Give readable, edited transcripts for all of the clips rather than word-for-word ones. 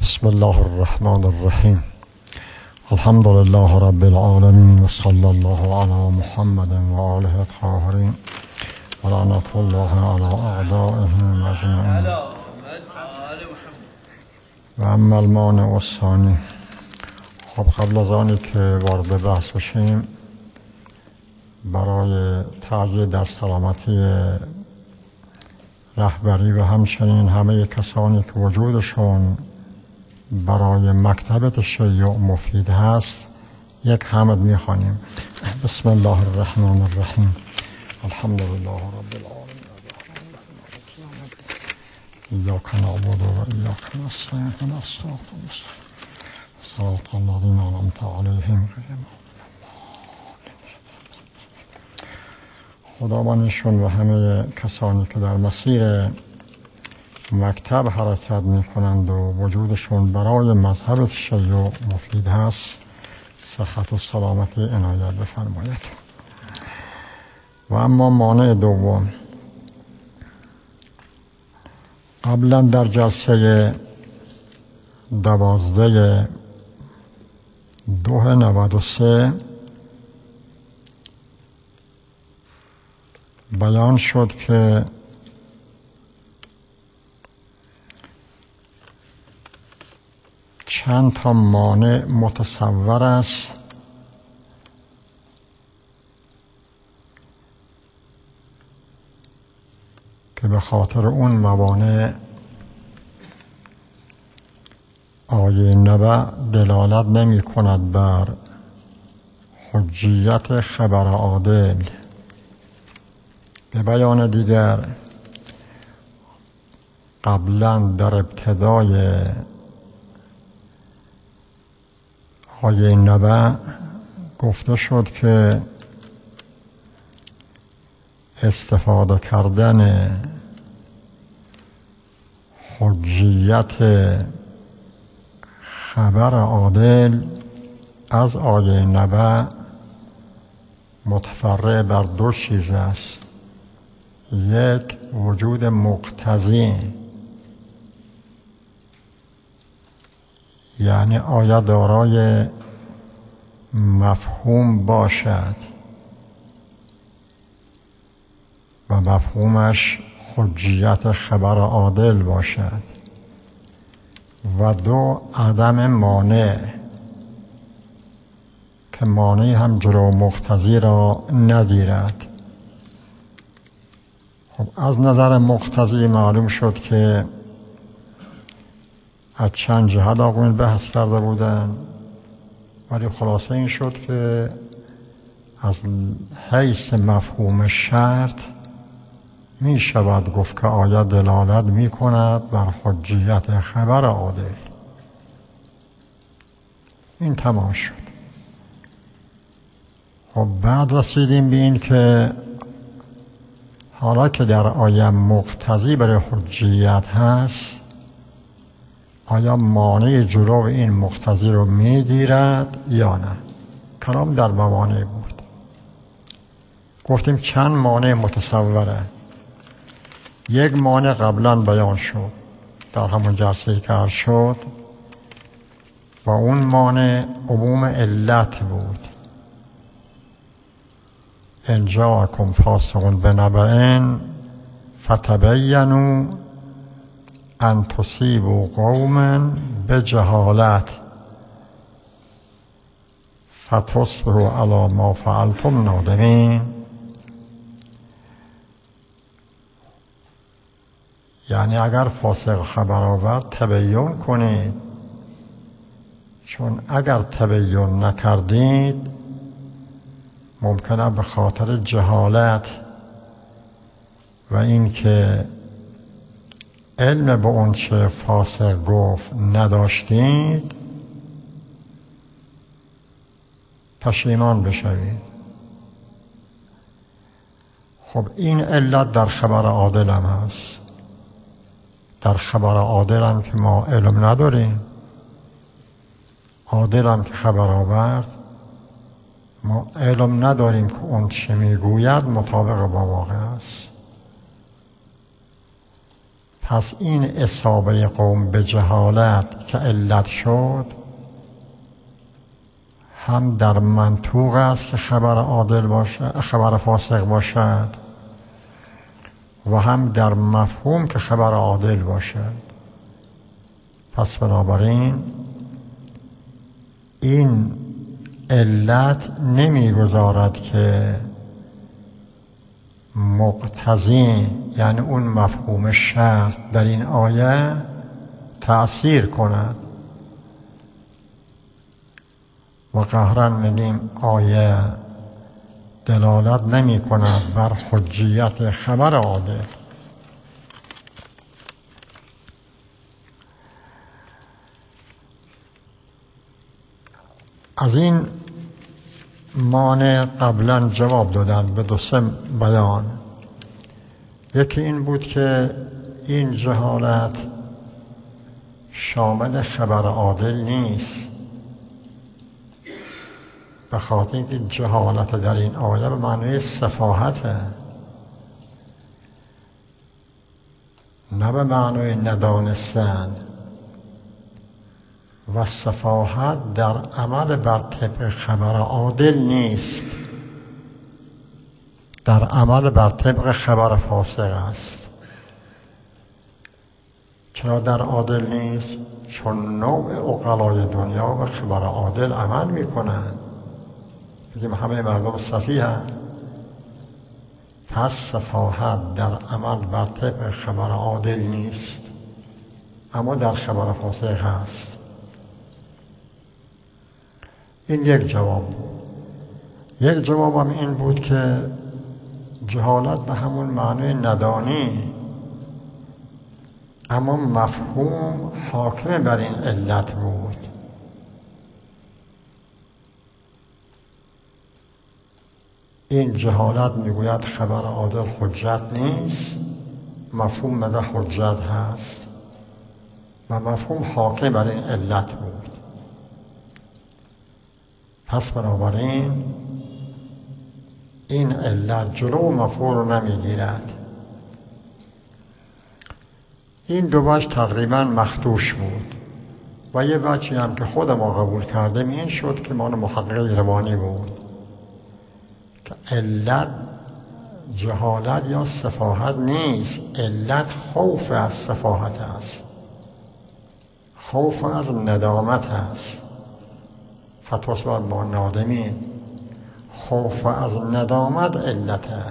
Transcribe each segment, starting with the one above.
بسم الله الرحمن الرحیم. الحمد لله رب العالمین و صلی الله علی محمد و آله الطاهرین و لعنت الله علی اعدائهم اجمعین. و اما المانع الثانی. خب قبل از آنی که وارد بحث بشیم، برای تأکید در سلامتی رهبری و همچنین همه کسانی که وجودشون برای مکتب تشیع مفید هست یک حمد میخوانیم. بسم الله الرحمن الرحیم. الحمد لله رب العالمین. ایاک نعبد و ایاک نستعین. اهدنا الصراط المستقیم صراط الذین انعمت علیهم غیر خداوندشون و همه کسانی که در مسیر مکتب حرکت میکنند و وجودشون برای مذهب تشیع مفید هست صحت و سلامتی عنایت بفرماید. و اما مانع دوم، قبلا در جلسه 12/2/93 بیان شد که چند تا مانع متصور است که به خاطر اون موانع آیه نبع دلالت نمی کند بر حجیت خبر عادل. به بیان دیگر، قبلا در ابتدای آیه نبع گفته شد که استفاده کردن حجیت خبر عادل از آیه نبع متفرع بر دو چیز است. یک، وجود مقتضی، یعنی آیا دارای مفهوم باشد و مفهومش حجیت خبر عادل باشد. و دو، عدم مانع، که مانعی هم جلو مقتضی را ندیرد. خب از نظر مقتضی معلوم شد که از چند جهت آقایون بحث کرده بودن، ولی خلاصه این شد که از حیث مفهوم شرط می شود گفت که آیه دلالت می کند بر حجیت خبر عادل. این تمام شد. خب بعد رسیدیم به این که حالا که در آیه مقتضی برای حجیت هست، آیا مانع جلو این مقتضی رو میگیرد یا نه؟ کلام در موانع بود. گفتیم چند مانع متصوره. یک مانع قبلا بیان شد در همون جلسه‌ای که عرض شد و اون مانع عموم علت بود. ان جاءکم فاسق بنبأ فتبینوا ان تصیبوا قوما بجهالة فتصبحوا علی ما فعلتم نادمین. یعنی اگر فاسق خبر آورد تبیین کنید، چون اگر تبیین نکردید ممکنه به خاطر جهالت و این که علم به اون چه فاسق گفت نداشتید پشیمان بشوید. خب این علت در خبر عادل هم هست. در خبر عادل هم که ما علم نداریم، عادل هم که خبر آورد ما علم نداریم که اون چه میگوید مطابق با واقع است. پس این اصابه قوم به جهالت که علت شد، هم در منطوق است که خبر عادل باشد، خبر فاسق باشد، و هم در مفهوم که خبر عادل باشد. پس بنابراین این علت نمیگذارد که مقتضی، یعنی اون مفهوم شرط در این آیه تأثیر کند. و قهرا میگیم آیه دلالت نمی کند بر حجیت خبر عادل. از این مانع قبلا جواب دادن به 2 بیان. یکی این بود که این جهالت شامل خبر عادل نیست، به خاطر اینکه جهالت در این آیه به معنی سفاهته، نه به معنی ندانستن. و سفاهت در عمل بر طبق خبر عادل نیست، در عمل بر طبق خبر فاسق است. چرا در عادل نیست؟ چون نوع عقلای دنیا به خبر عادل عمل میکنن. بگیم همه مردم سفیه‌اند، پس سفاهت در عمل بر طبق خبر عادل نیست، اما در خبر فاسق هست. این یک جواب بود. یک جواب هم این بود که جهالت به همون معنی ندانی، اما مفهوم حاکم بر این علت بود. این جهالت میگوید خبر عادل حجت نیست، مفهوم مده حجت هست و مفهوم حاکم بر این علت بود. پس بنابراین این علت جلو مفهوم رو نمیگیرد. این 2 وجه تقریبا مخدوش بود و یه وجهی هم که خود ما قبول کردیم این شد که مال محقق روانی بود که علت جهالت یا سفاهت نیست، علت خوف از سفاهت است، خوف از ندامت است. فتصبر با نادمین، خوف از ندامت علته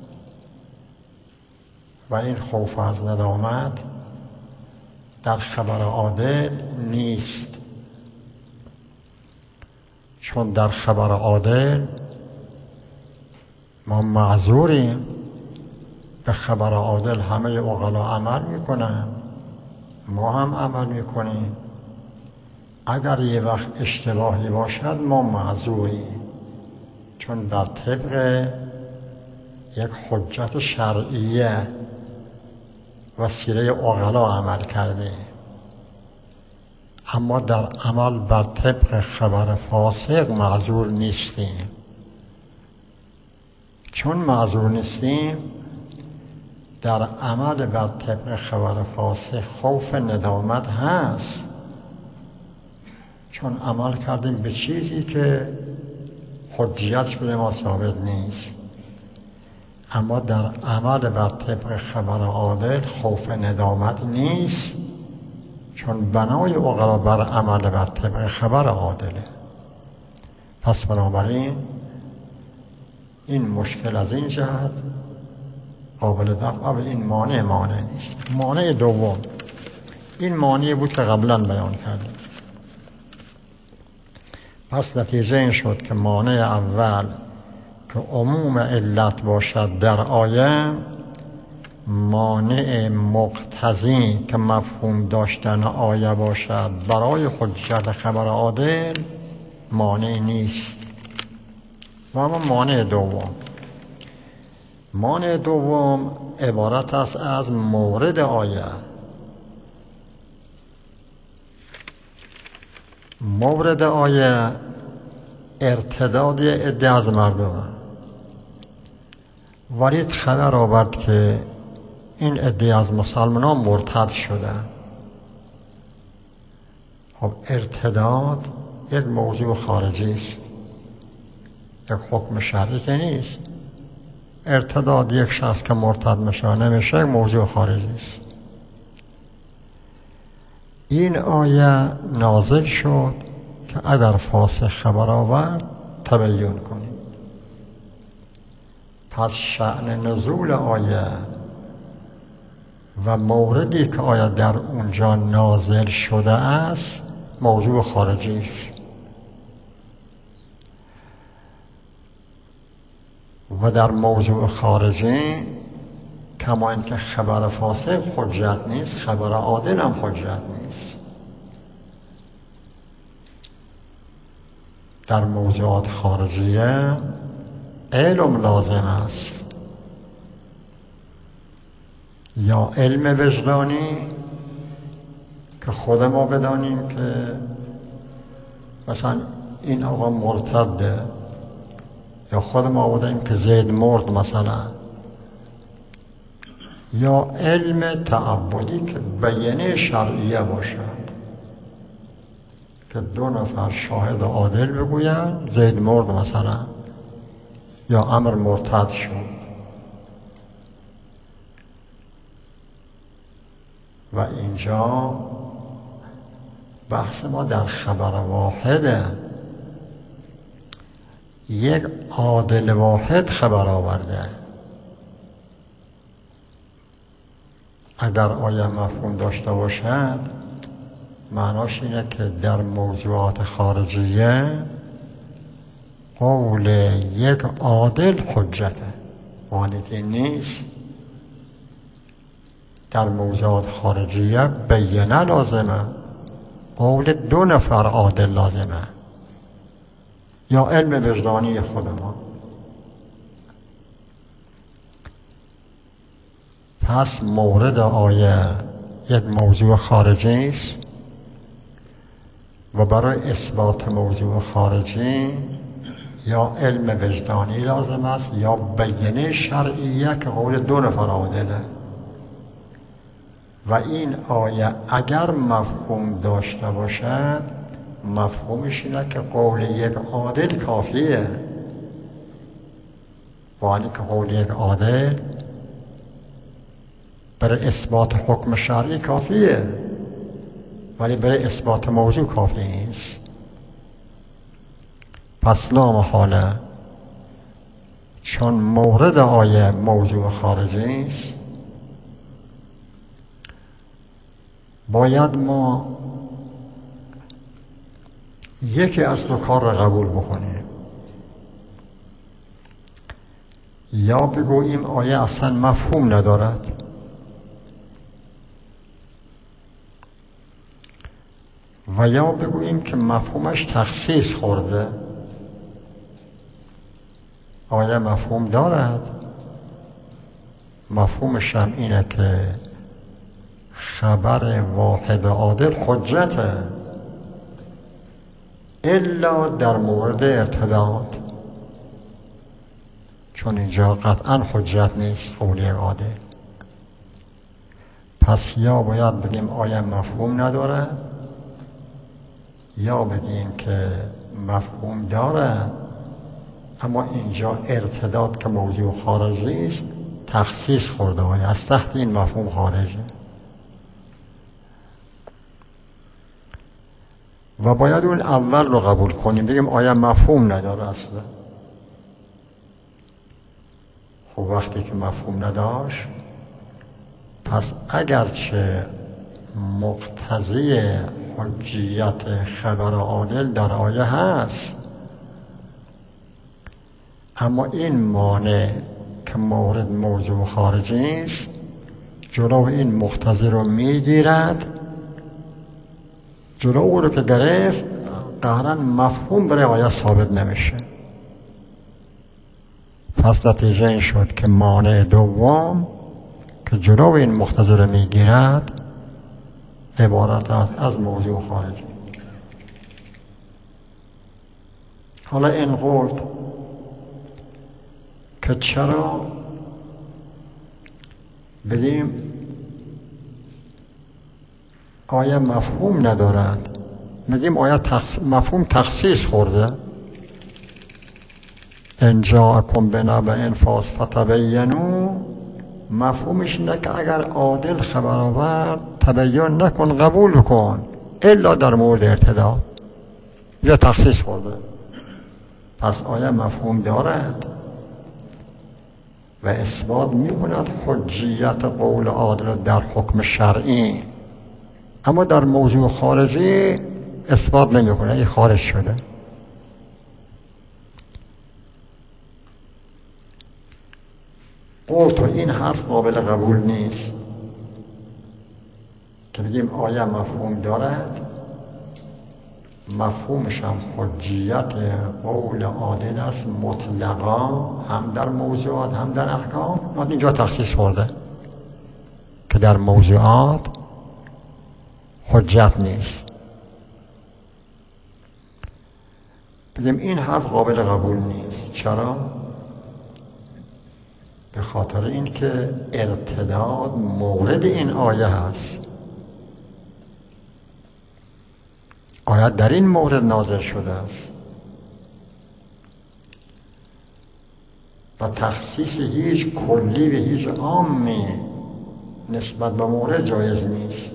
و این خوف از ندامت در خبر عادل نیست، چون در خبر عادل ما معذوریم. به خبر عادل همه عقلا عمل میکنن، ما هم عمل میکنیم. اگر یه وقت اشتباهی باشد ما معذوریم، چون بر طبق یک حجت شرعیه وسیله عقلا عمل کرده، اما در عمل بر طبق خبر فاسق معذور نیستیم. چون معذور نیستیم، در عمل بر طبق خبر فاسق خوف ندامت هست، چون عمل کردیم به چیزی که حجیت به ما ثابت نیست. اما در عمل بر طبق خبر عادل خوف ندامت نیست، چون بنای عقلا بر عمل بر طبق خبر عادله. پس بنابراین این مشکل از این جهت قابل دفع و این مانع نیست. مانع دوم این مانعی بود که قبلا بیان کردیم. پس نتیجه این شد که مانع اول که عموم علت باشد در آیه، مانع مقتضی که مفهوم داشتن آیه باشد برای حجت خبر عادل مانع نیست. و اما مانع دوم عبارت است از مورد آیه. مورد آیه ارتداد عده از مردم. ولید خبر آورد که این عده از مسلمانان مرتد شدن. خب ارتداد یک موضوع خارجی است، یک حکم شرعی که نیست. ارتداد یک شخص که مرتد میشه نمیشه یک موضوع خارجی است. این آیه نازل شد که اگر فاسق خبر آورد تبیین کنید. پس شأن نزول آیه و موردی که آیه در اونجا نازل شده است موضوع خارجی است و در موضوع خارجی کما اینکه خبر فاسق حجت نیست، خبر عادل هم حجت نیست. در موضوعات خارجیه علم لازم است، یا علم وجدانی که خود ما بدانیم که مثلا این آقا مرتده، یا خود ما بدانیم که زید مرد مثلا، یا علم تعبدی که بیانیه شرعیه باشد که دو نفر شاهد عادل بگوین زید مرد مثلا یا امر مرتد شد. و اینجا بحث ما در خبر واحده، یک عادل واحد خبر آورده. اگر آیه مفهوم داشته باشد معناش اینه که در موضوعات خارجیه قول یک عادل حجته، معنی نیست. در موضوعات خارجیه بیانه لازمه، قول دو نفر عادل لازمه، یا علم وجدانی خود ما. پس مورد آیه یک موضوع خارجی است و برای اثبات موضوع خارجی یا علم وجدانی لازم است یا بیانیه شرعیه که قول دو نفر عادله. و این آیه اگر مفهوم داشته باشد مفهومش اینه که قول یک عادل کافیه، ولی که قول یک عادل برای اثبات حکم شرعی کافیه ولی برای اثبات موضوع کافی نیست. پس لا محاله چون مورد آیه موضوع خارجی است باید ما یکی از دو کار را قبول بکنیم، یا بگوییم آیه اصلا مفهوم ندارد و یا بگوییم که مفهومش تخصیص خورده. آیه مفهوم دارد، مفهومش هم اینه که خبر واحد عادل حجته الا در مورد ارتداد، چون اینجا قطعا حجت نیست قول عادل. پس یا باید بگیم آیه مفهوم نداره یا بگیم که مفهوم داره اما اینجا ارتداد که موضوع خارجی است تخصیص خورده های از تحت این مفهوم خارجه و باید اون اول رو قبول کنیم، بگیم آیه مفهوم نداره اصلا. خب وقتی که مفهوم نداشت پس اگرچه مقتضی حجیت خبر عادل در آیه هست اما این مانع که مورد موضوع خارجی است جلو این مقتضی رو میگیرد، جلو او رو که گرفت قهرا مفهوم برای آیه ثابت نمیشه. پس نتیجه این شد که مانع دوم که جلو این مقتضی رو میگیرد عبارت از موضوع خارجی. حالا این قول که چرا بگیم آیه مفهوم ندارد، میگیم آیه مفهوم تخصیص خورده. ان جاءکم بنبأ فاسق فتبینوا، مفهومش اینه که اگر عادل خبر آورد تبیین نکن، قبول کن، الا در مورد ارتداد. یا تخصیص خورده. پس آیه مفهوم دارد و اثبات میکند حجیت قول عادل در حکم شرعی، اما در موضوع خارجی اثبات نمیکنه، این خارج شده. تو این حرف قابل قبول نیست که بگیم آیه مفهوم دارد، مفهومش هم حجیت قول عادل است مطلقا، هم در موضوعات هم در احکام. ما اینجا تخصیص خورده که در موضوعات حجت نیست. بگیم این حرف قابل قبول نیست. چرا؟ به خاطر اینکه ارتداد مورد این آیه هست. آیه در این مورد نازل شده است و تخصیص هیچ کلی و هیچ عامی نسبت به مورد جایز نیست.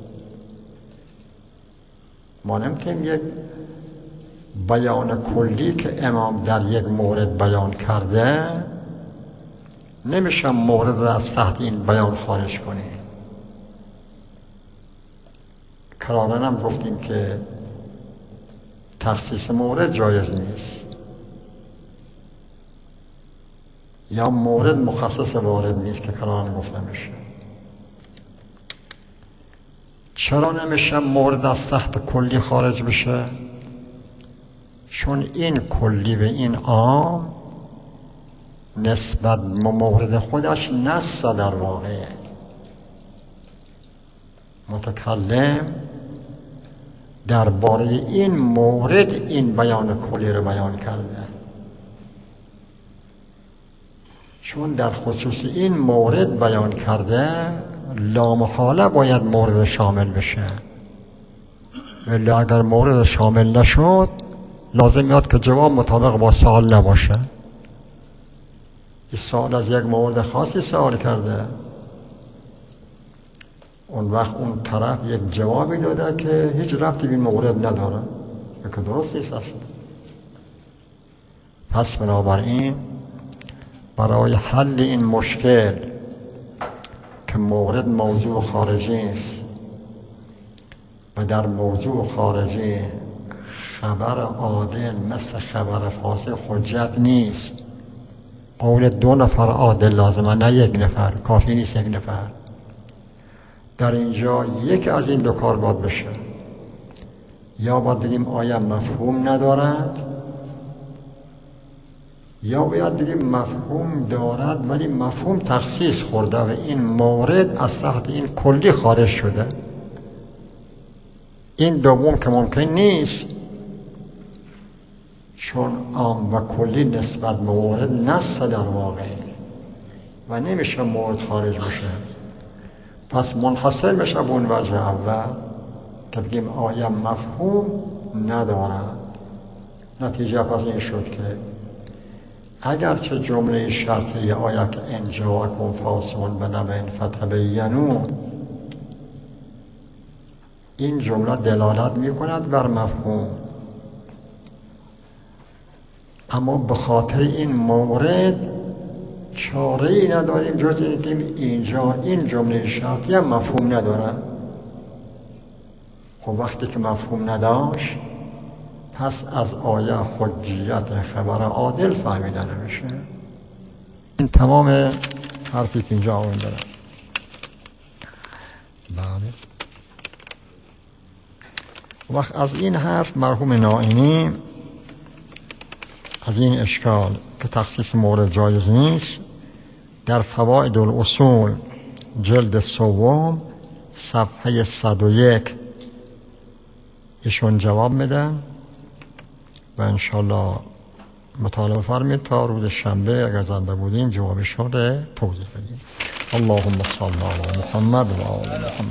ما نمیتونیم یک بیان کلی که امام در یک مورد بیان کرده نمیشه مورد را از تحت این بیان خارج کنیم. کراراً هم گفتیم که تخصیص مورد جایز نیست، یا مورد مخصص وارد نیست که کراراً گفته میشه. چرا نمیشه مورد از تحت کلی خارج بشه؟ چون این کلی و این عام نسبت به مورد خودش نص در واقع. متکلم درباره این مورد این بیان کلی رو بیان کرده، چون در خصوص این مورد بیان کرده لامحاله باید مورد شامل بشه، ولی اگر مورد شامل نشد لازم میاد که جواب مطابق با سوال نباشه. این سوال از یک مورد خاصی سوال کرده، اون وقت اون طرف یک جوابی داده که هیچ ربطی به این مورد نداره، که درست نیست اصلا. پس بنابراین برای حل این مشکل که مورد موضوع خارجی است و در موضوع خارجی خبر عادل مثل خبر فاسق حجت نیست، قول 2 نفر عادل لازمه، نه 1 نفر، کافی نیست 1 نفر. در اینجا یک از این 2 کار باید بشه، یا باید بگیم آیه مفهوم ندارد، یا باید بگیم مفهوم دارد ولی مفهوم تخصیص خورده و این مورد از تحت این کلی خارج شده. این دوم که ممکن نیست، چون عام و کلی نسبت به مورد نص در واقع و نمیشه مورد خارج بشه. پس منحصر بشه به اون وجه اول که بگیم آیه مفهوم ندارد. نتیجه پس این شد که اگرچه جمله شرطی آیه که ان جاءکم فاسق بنبأ فتبینوا، این جمله دلالت میکند بر مفهوم، اما به خاطر این مورد چاره‌ای نداریم جز اینکه اینجا این جمله شرطی هم مفهوم نداره. خب وقتی که مفهوم نداشت پس از آیه حجیت خبر عادل فهمیده نمیشه. این تمام حرفی که اینجا آورده داره. بله. وقت از این حرف مرحوم نائینی از این اشکال که تخصیص مورد جایز نیست در فوائد الاصول جلد 3 صفحه 101 ایشون جواب میدن و انشالله مطالبه فرمید تا روز شنبه اگر زنده بودین جوابشون رو توضیح بدیم. اللهم صل علی محمد و آل محمد.